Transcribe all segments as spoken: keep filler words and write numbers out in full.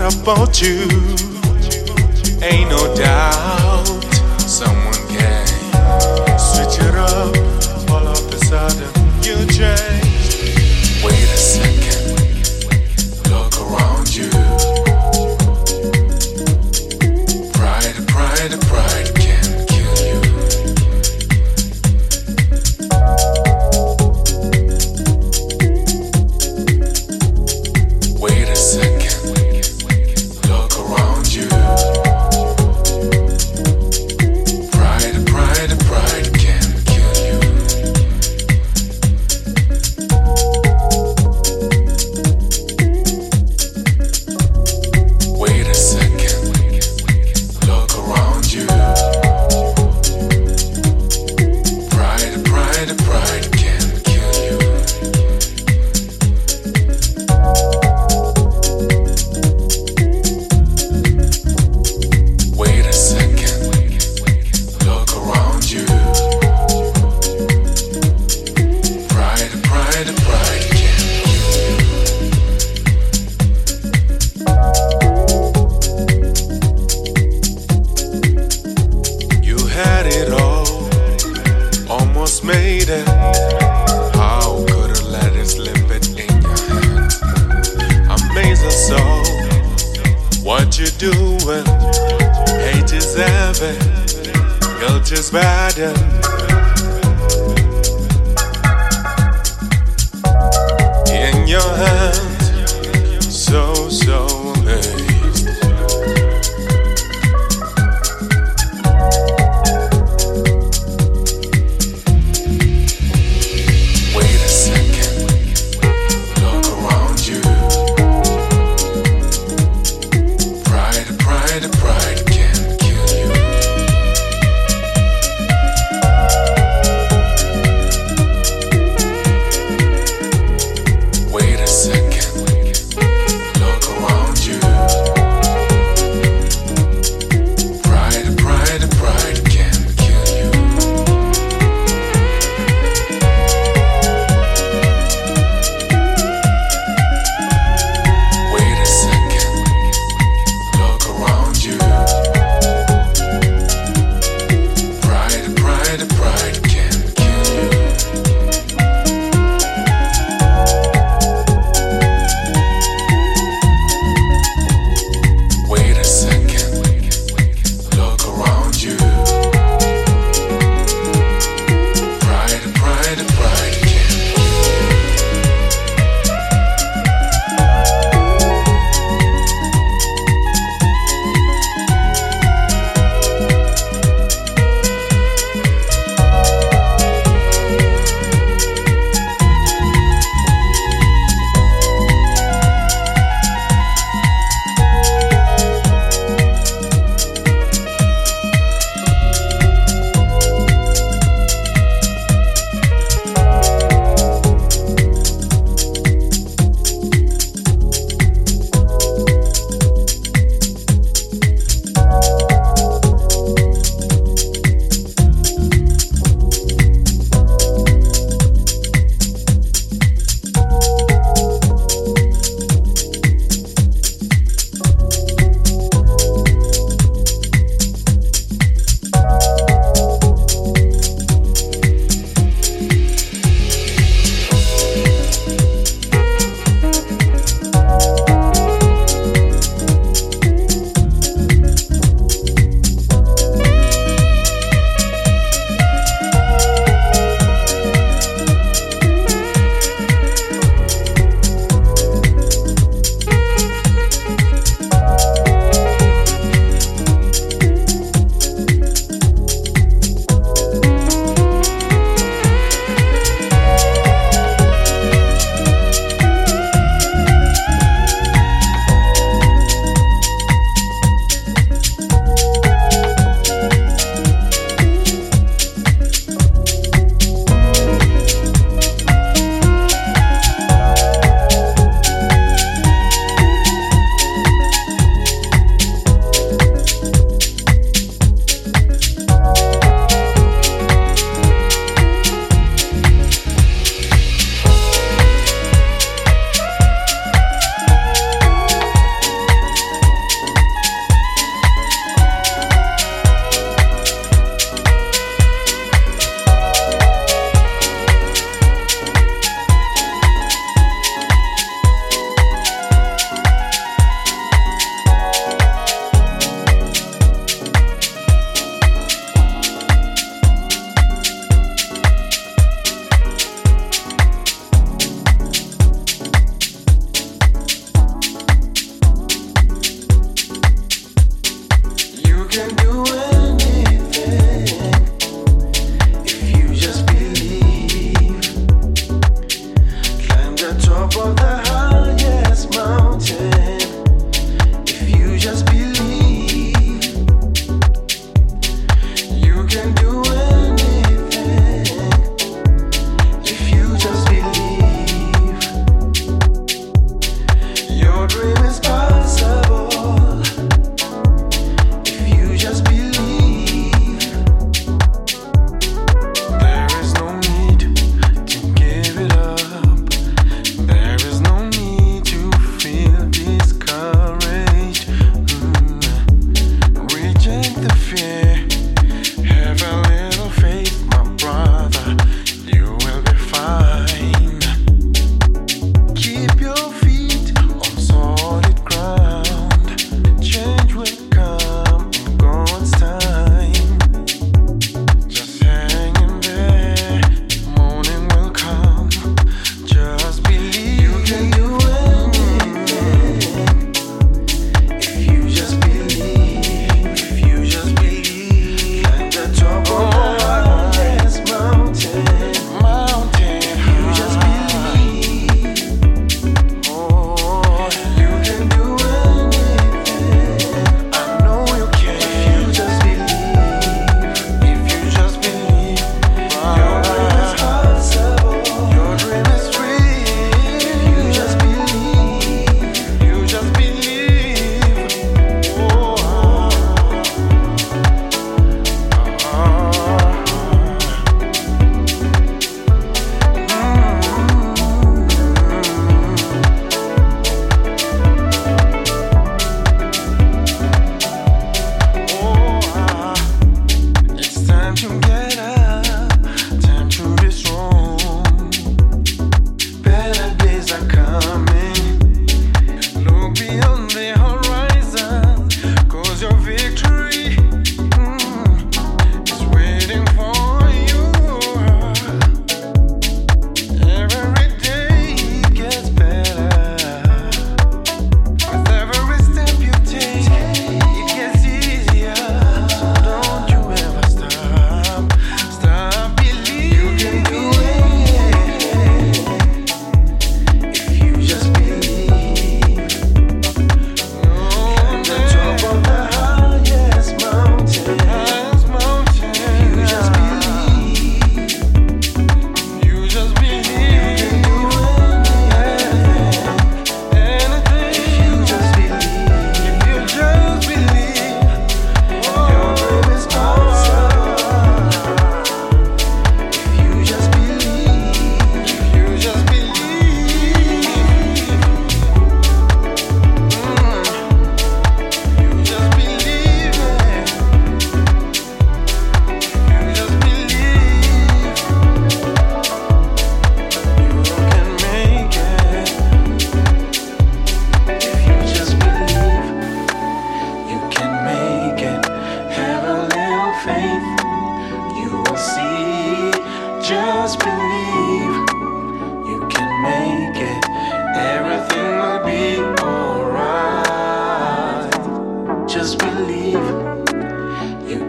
about you. Ain't no doubt someone can switch it up. All of a sudden you change. Wait a second, look around you. Pride, pride, pride can kill you. Wait a second, look around you. Pride, pride, pride can kill you. Wait a second, look around you. Pride, pride, pride can kill you. Wait a second, look around you. Pride, pride, pride can kill you. You had it all, almost made it. How could I let it slip it in your hands? Amazing soul, what you doing? Hate is heavy, guilt is burden. In your hands, so, so amazed. Wait a second, look around you. Pride, pride, pride can kill you. Wait a second.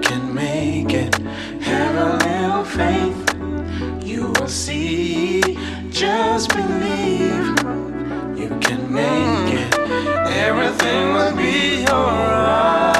can make it. Have a little faith, you will see. Just believe you can make it. Everything will be alright.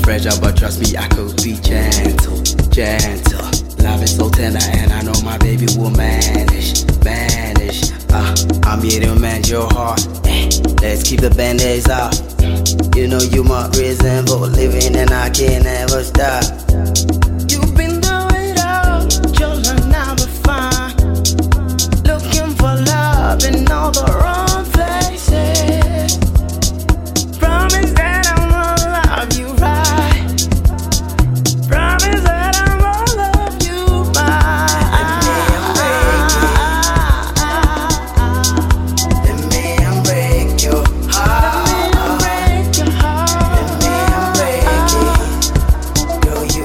fragile, but trust me, I could be gentle, gentle. Love is so tender, and I know my baby will manage, manage. Uh, I'm here to mend your heart. Eh, let's keep the band-aids off. You know you might resemble living, and I can never stop. You've been through it all, children never find. Looking for love in all the wrong places. Promise that I'm gonna love you right. Promise that I'm gonna love you right. Let me break your heart. Let me break your heart. Let me break it. Girl, you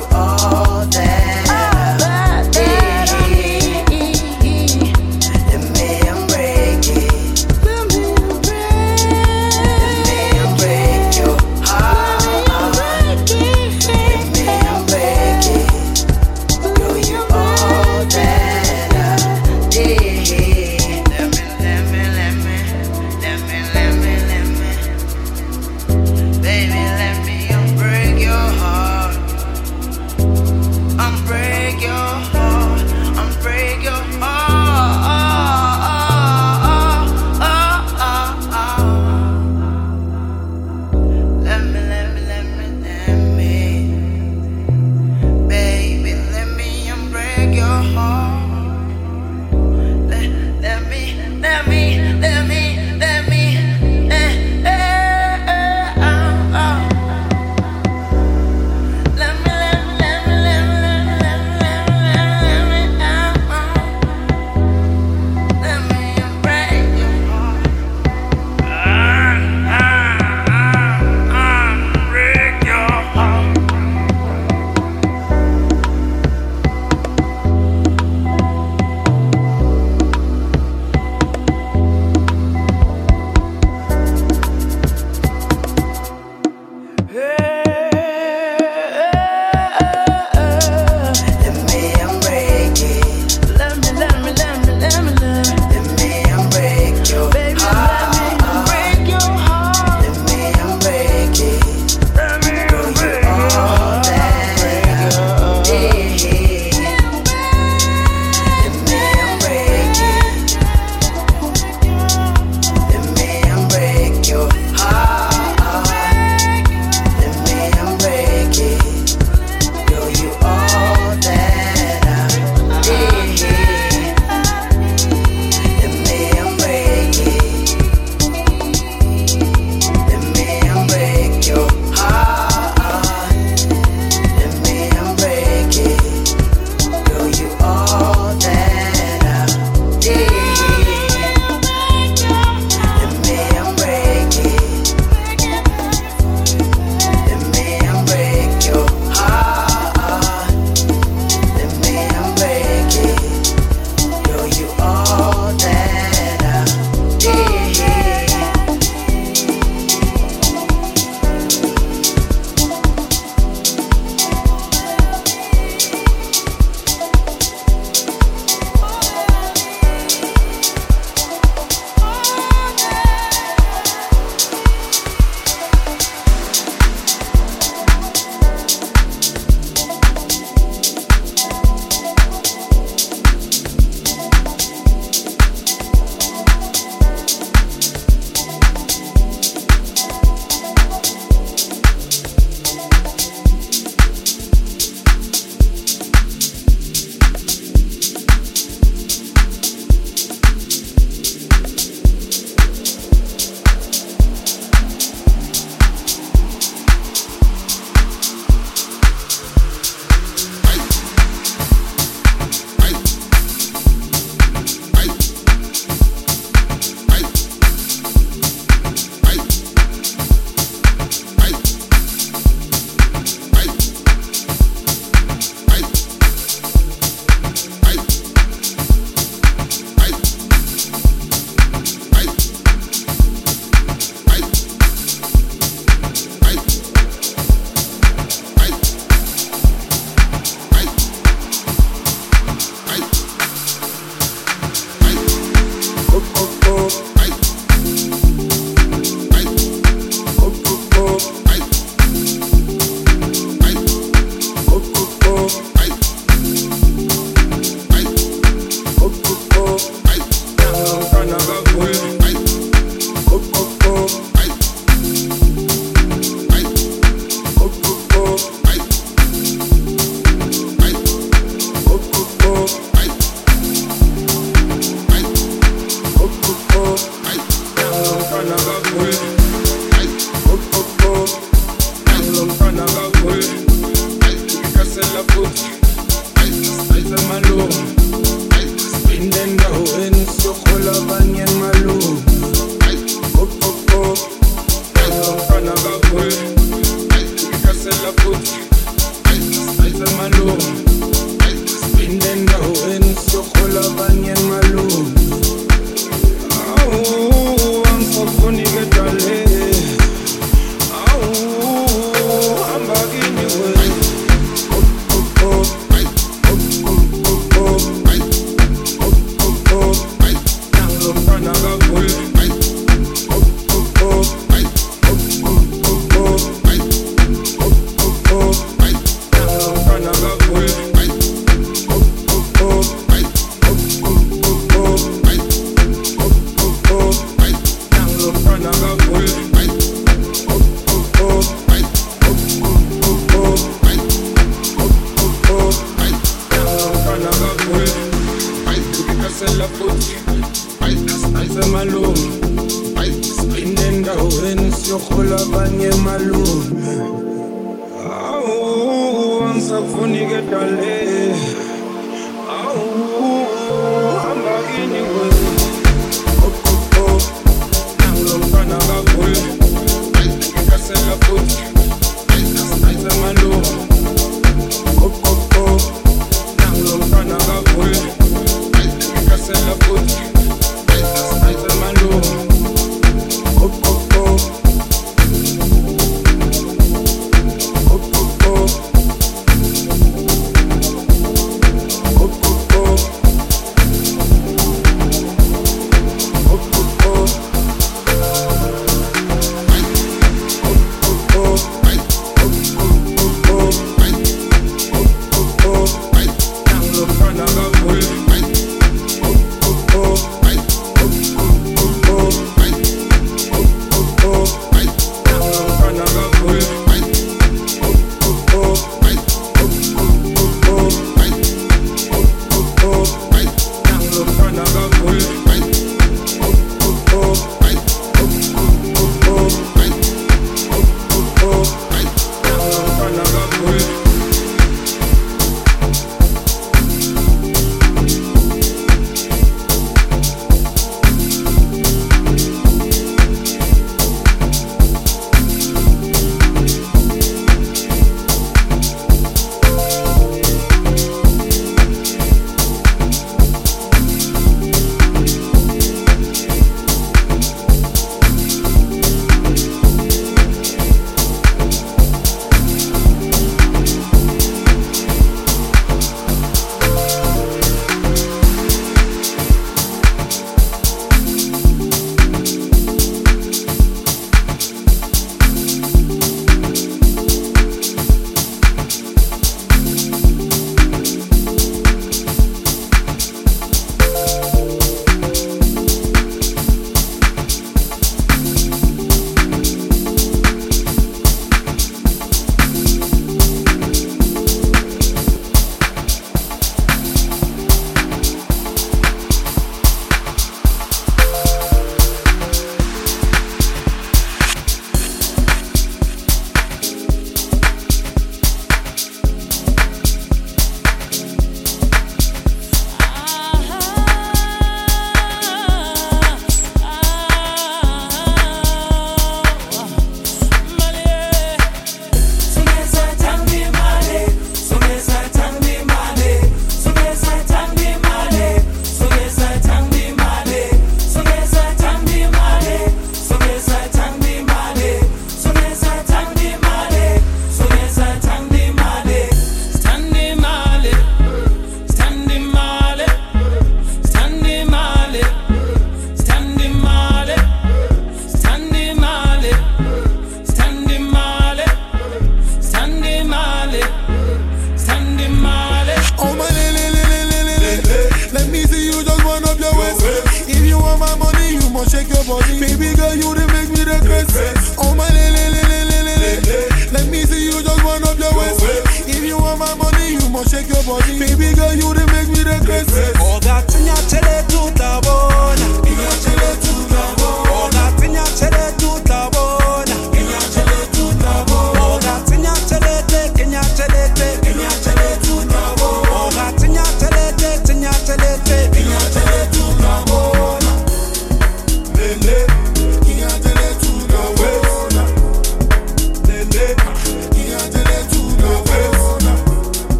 body. Baby girl, you they make me regress. Oh my le le le le le le le. Let me see you just wind up your waist. If you want my money, you must shake your body. Baby girl, you they make me regress. Oh, gatinya chele tuta bona. Inya chele tuta bona. Oh, gatinya chele tuta bona. Inya chele tuta bona. Oh, gatinya chele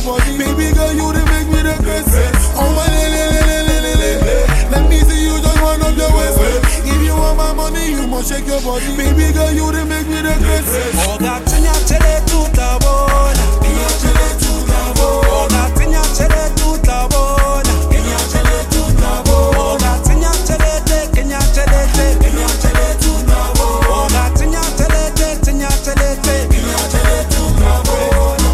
body. Baby girl, you they make me the best. Oh my le le le le le le le. Let me see you just run up your waist. If you want my money, you must shake your body. Baby girl, you they make me the best. Oga tinya chere tuta bona, tinya chere tuta bona. Oga tinya chere tuta bona, tinya chere tuta bona. Oga tinya chere te, tinya chere te, tinya chere tuta bona. Oga tinya chere te, tinya chere te, tinya chere tuta bona.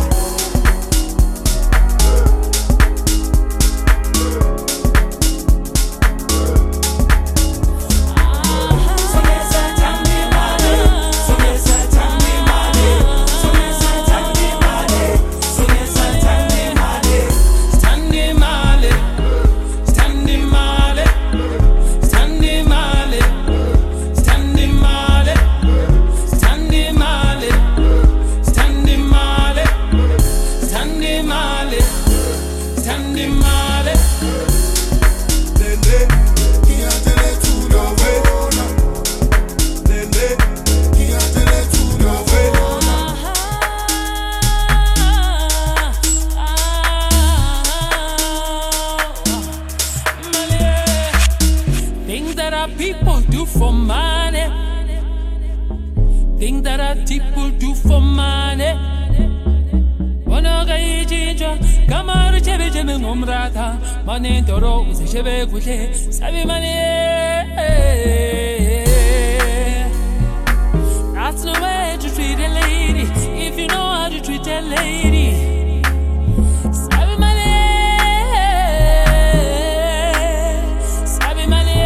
That's no way to treat a lady if you know how to treat a lady. Sabi mane, sabi mane.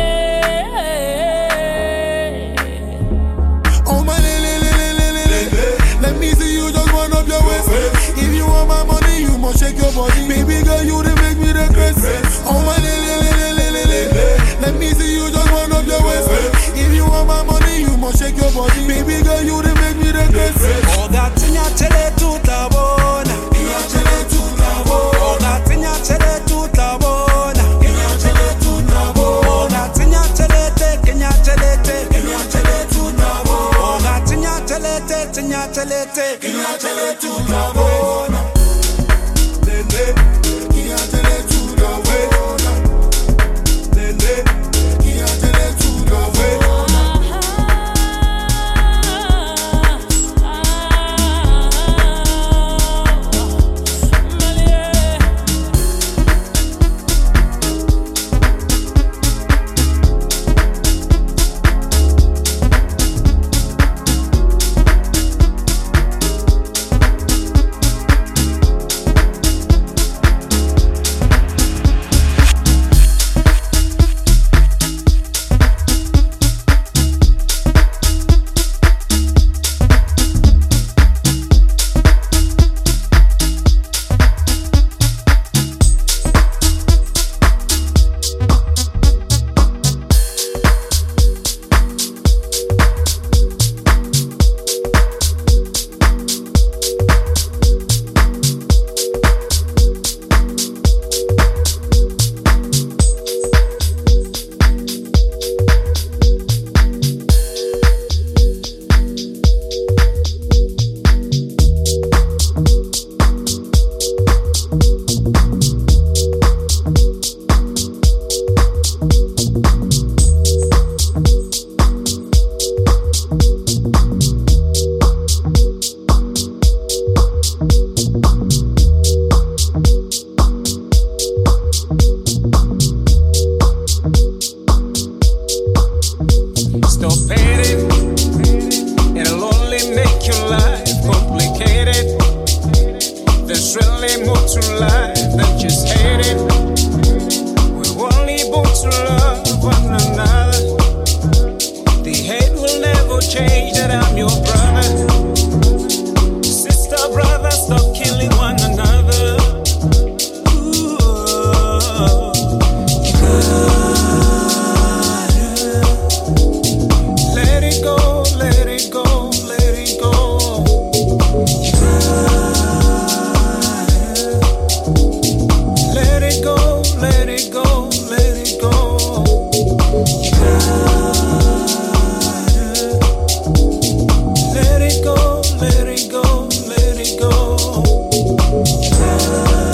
Oh my le le le le le le. Let me see you just run up your waist. If you want my money, you must shake your body. Baby girl, you they make me the best. Oh my le le le le le le. Let me see you just run up your waist. If you want my money, you must shake your body. Baby girl, you they make me the best. Oga tinya chere tuta bona, tinya chere tuta bona. Oga tinya chere tuta bona, tinya chere tuta bona. Oga tinya chere te, tinya chere te, tinya chere tuta bona. Oga tinya chere te, tinya chere te, tinya chere tuta bona. Lele, tinya chere tuta bona. Lele, tinya chere tuta bona. Let it go, let it go, let it go.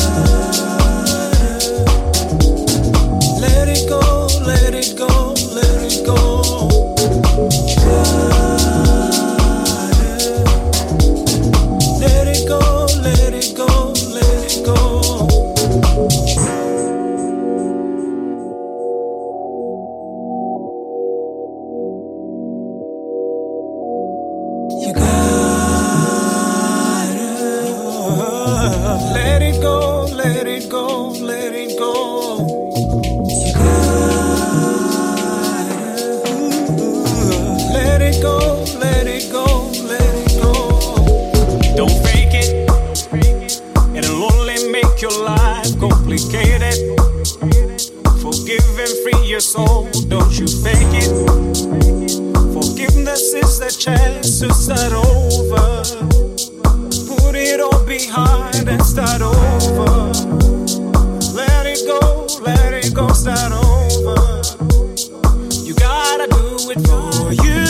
chance to start over. Put it all behind and start over. Let it go, let it go, start over. You gotta do it for you.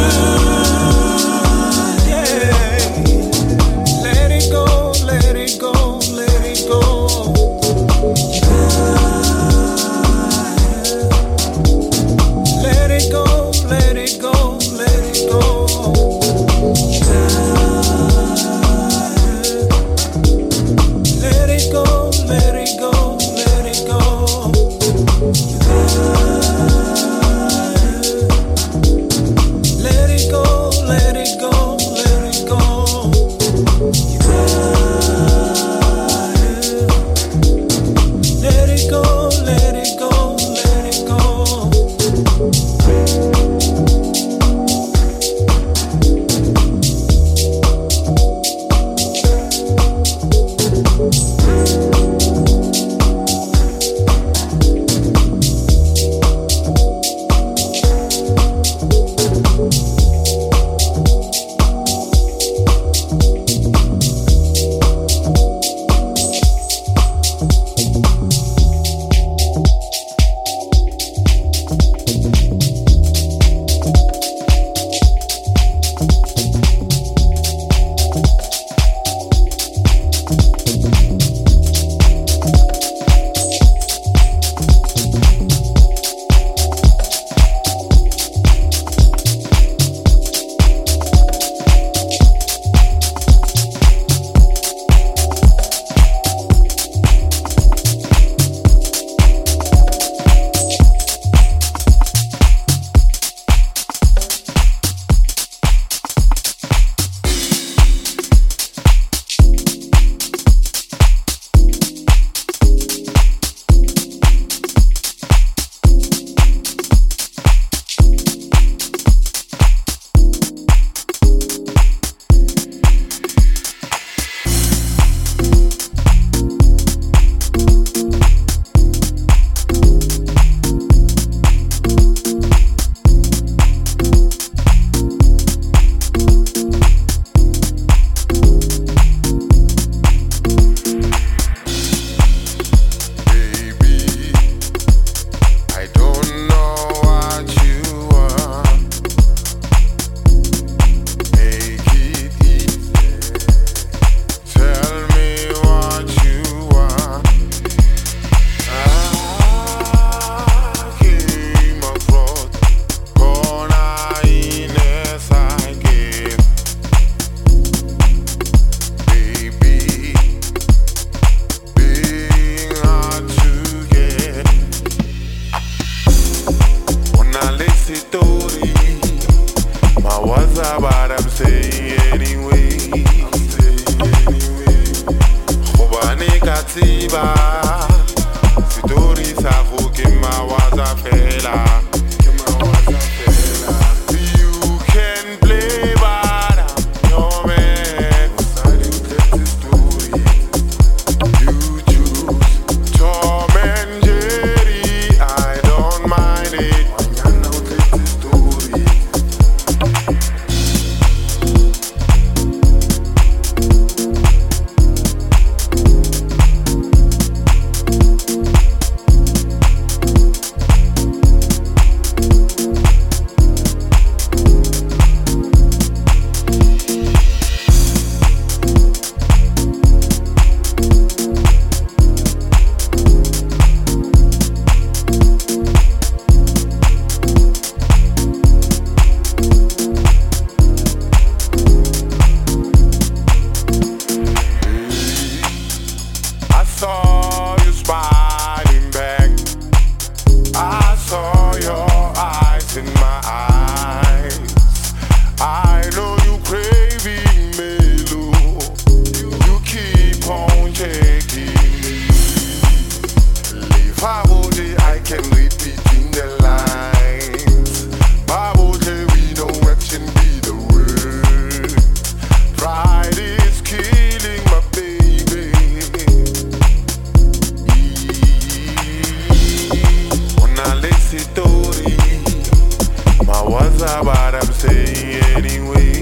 Yeah. Let it go, let it go, let it go. Let it go, let it go, let it go. Let it go, let it go, let it go.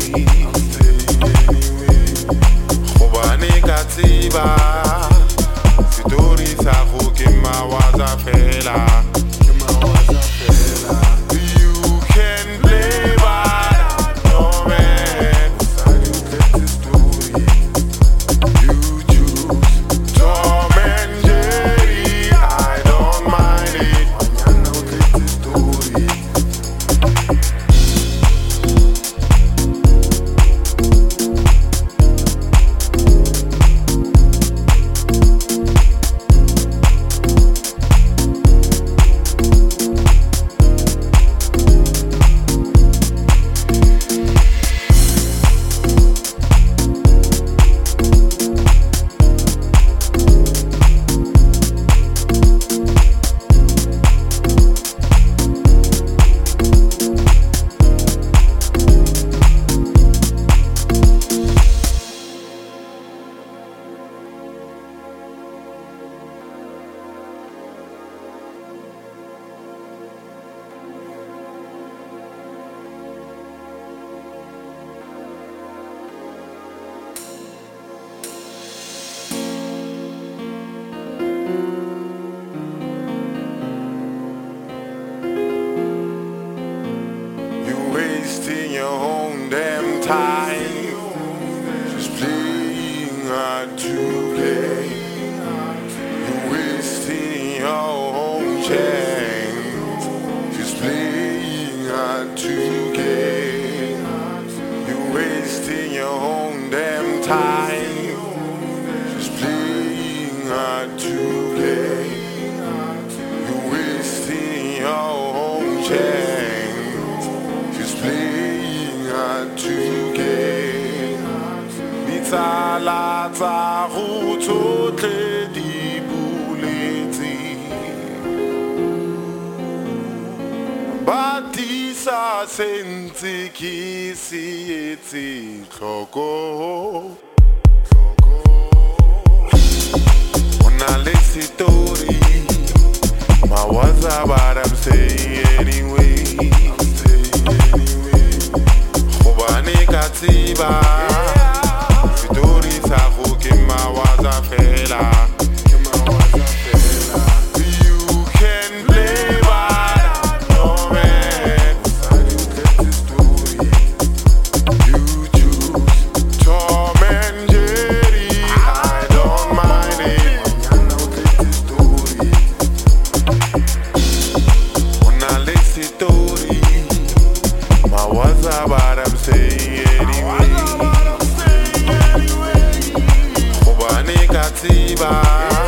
Anyway,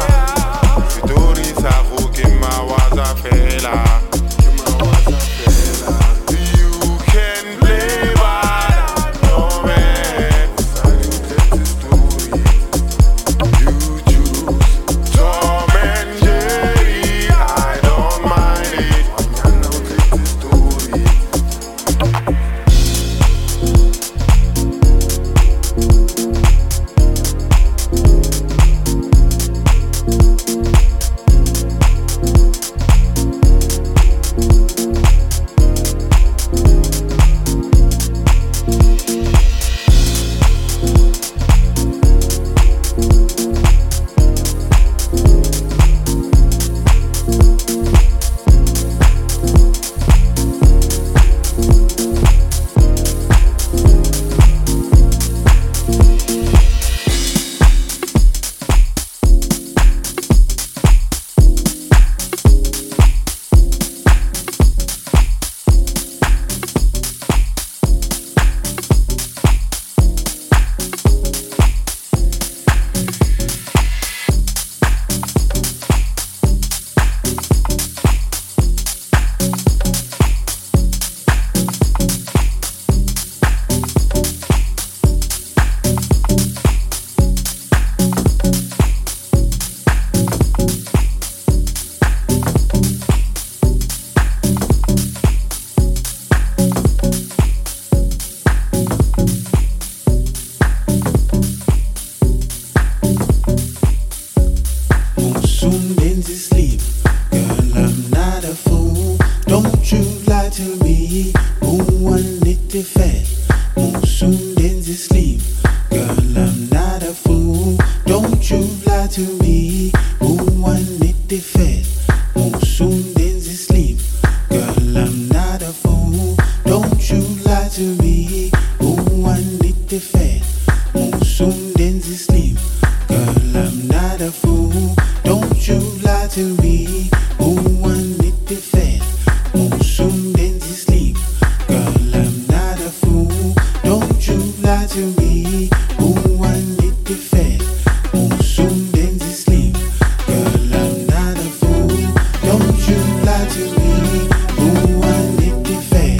the fat. Monsoon denzi sleep. Girl, I'm not a fool. Don't you lie to me. Who wanted the fat? Monsoon denzi sleep. Girl, I'm not a fool. Don't you lie to me. Who wanted the fat? Monsoon denzi sleep. Girl, I'm not a fool. Don't you lie to me. Who wanted the fat?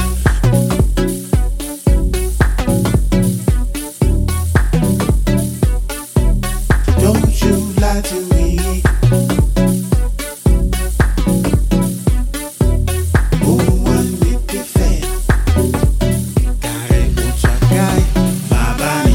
Don't you lie to me. Who wanted the fat? Kare uchakai, babani.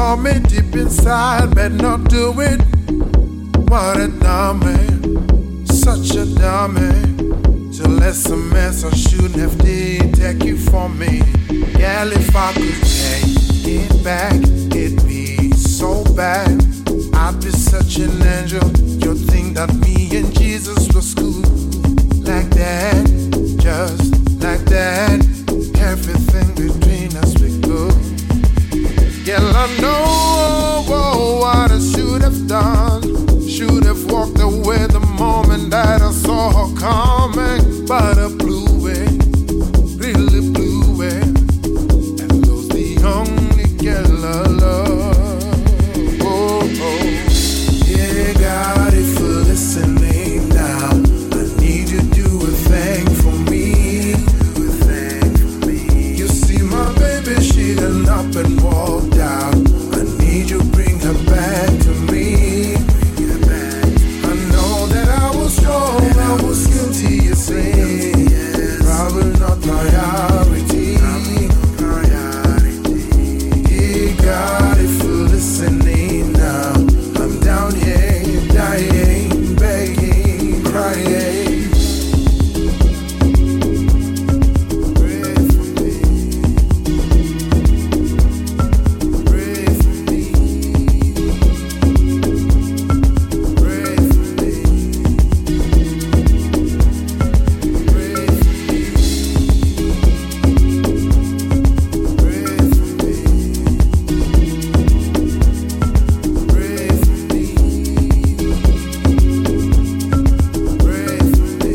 told me deep inside, better not do it. What a dummy, such a dummy. Till S M S, I shouldn't have did take you from me. Girl, if I could take it back, it'd be so bad. I'd be such an angel. You'd think that me and Jesus was cool. Like that, just like that. Everything between us we good. Girl, I know oh, what I should have done. Should have walked away the moment that I saw her coming. But I blew it, really blew it. And those the only girl I love. Oh, oh. Yeah, God, if you're listening now, I need you to do a thing for me. Do a thing for me. You see my baby, she done up and walked out. I need you bring her back to me. I know that I was wrong, I was guilty of sin. Probably not priority. Yeah, God, if you're listening now, I'm down here, dying, begging, crying. Pray for me. Pray for me. Pray for me. Pray for me. Pray for me. Pray for me. Pray for me.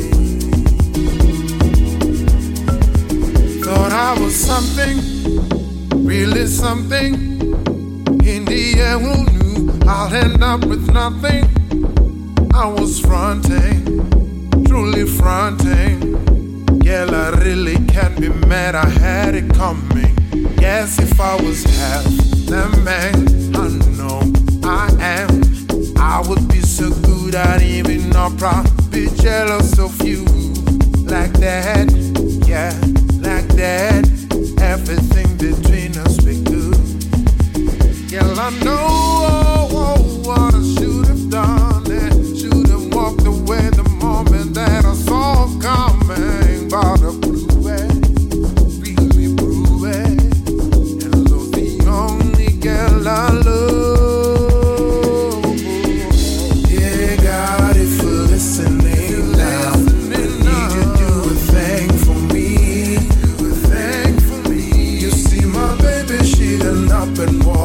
Thought I was something, really something. In the end, who knew I'll end up with nothing? I was fronting, truly fronting. Girl, I really can't be mad, I had it coming. Yes, if I was half the man I know I am, I would be so good I'd even not be jealous of you. Like that, yeah, like that. Everything between us be good. Girl, I know oh, oh, what I should have done. And should have walked away the moment that I saw coming. But I blew it, really blew it. And lost the only girl I love. Yeah, God, if you're listening now, I need you to do a thing for me. Do a thing for me. You see my baby, she done up and walked.